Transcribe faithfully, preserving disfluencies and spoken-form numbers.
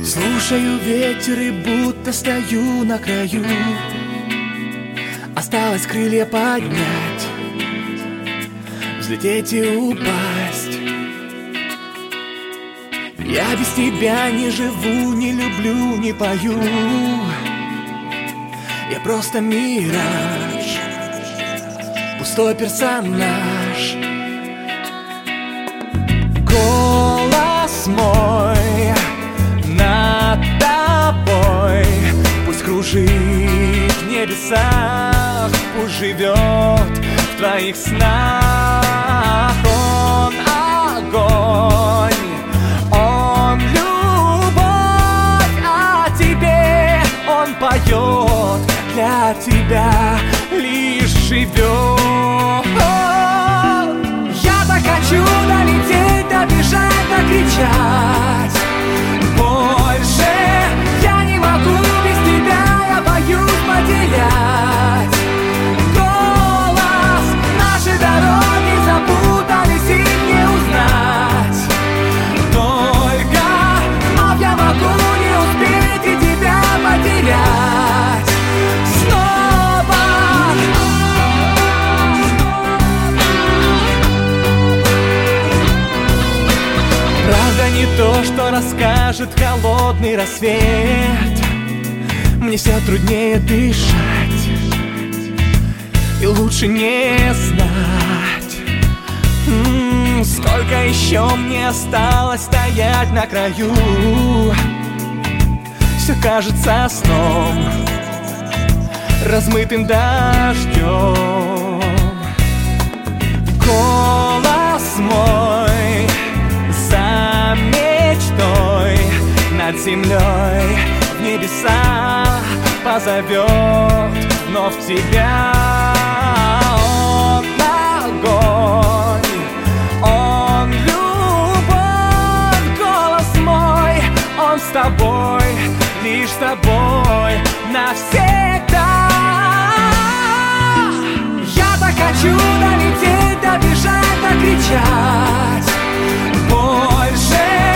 Слушаю ветер и будто стою на краю. Осталось крылья поднять, взлететь и упасть. Я без тебя не живу, не люблю, не пою. Я просто мираж, пустой персонаж. Голос мой над тобой, пусть кружит в небесах, пусть живет в твоих снах. Он огонь, он любовь, а тебе он поет, для тебя лишь живет. Я так хочу долететь, добежать, докричать. Больше я не могу без тебя, я боюсь потерять. Голос, наши дороги запутались и не узнать. Только вновь я могу не успеть и тебя потерять снова. Правда не то, что расскажет холодный рассвет. Мне все труднее дышать, и лучше не знать, м-м, сколько еще мне осталось стоять на краю. Все кажется сном, размытым дождем. Голос мой за мечтой над землей в небеса позовет вновь тебя. Он огонь, он любовь, голос мой, он с тобой, лишь с тобой навсегда. Я так хочу долететь, добежать, докричать. Больше